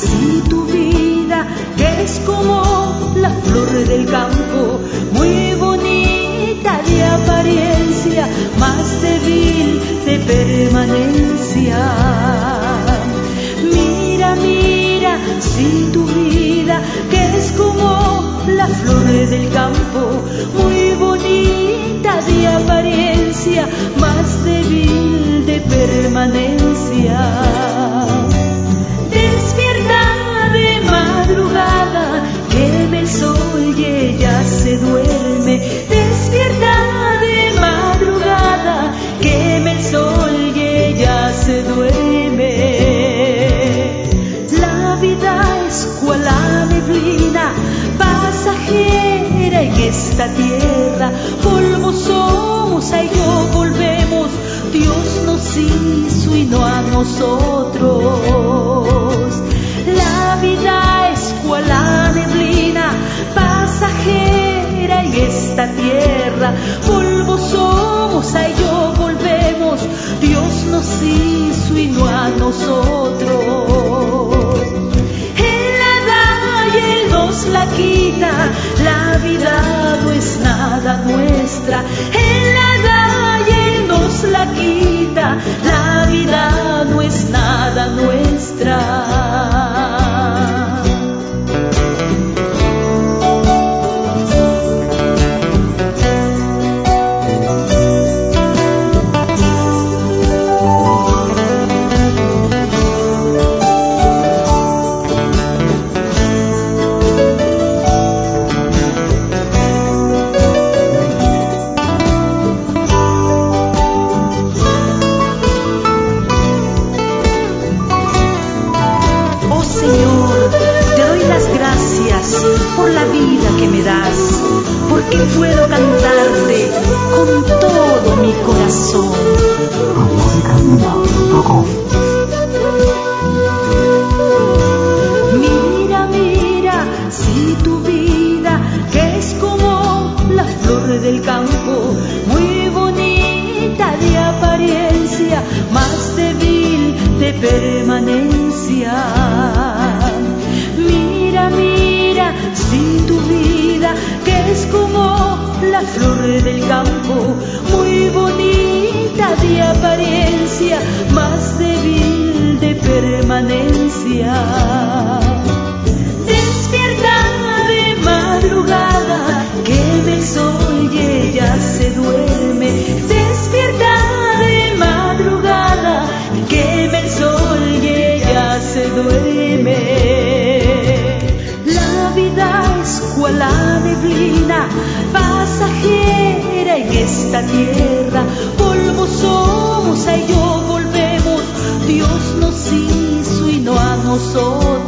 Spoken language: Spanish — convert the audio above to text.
si tu vida, que es como la flor del campo, muy bonita de apariencia, más débil de permanencia. Mira, mira, si tu vida, que es como la flor del campo, muy bonita de apariencia, más débil de permanencia. Despierta de madrugada, queme el sol y ella se duerme. Despierta de madrugada, queme el sol y ella se duerme. La vida es cual la neblina, pasajera en esta tierra. Polvo somos, a ello volvemos. Dios nos hizo y no a nosotros. La vida es cual la neblina, pasajera en esta tierra. Polvo somos, a ello volvemos. Dios nos hizo y no a nosotros. Él la da y Él nos la quita. La vida no es nada nuestra. Él la da y Él nos la quita. La vida no es nada nuestra. Por la vida que me das, porque puedo cantarte con todo mi corazón. Mira, mira, si tu vida, que es como la flor del campo, muy bonita de apariencia, más débil de permanencia. Mira, mira, si tu vida, que es como la flor del campo, muy bonita de apariencia, más débil de permanencia. Despierta de madrugada, queme el sol y ella se duerme. Despierta de madrugada, queme el sol y ella se duerme. La vida es cual la neblina, pasajera en esta tierra. Polvo somos, a ello volvemos. Dios nos hizo y no a nosotros.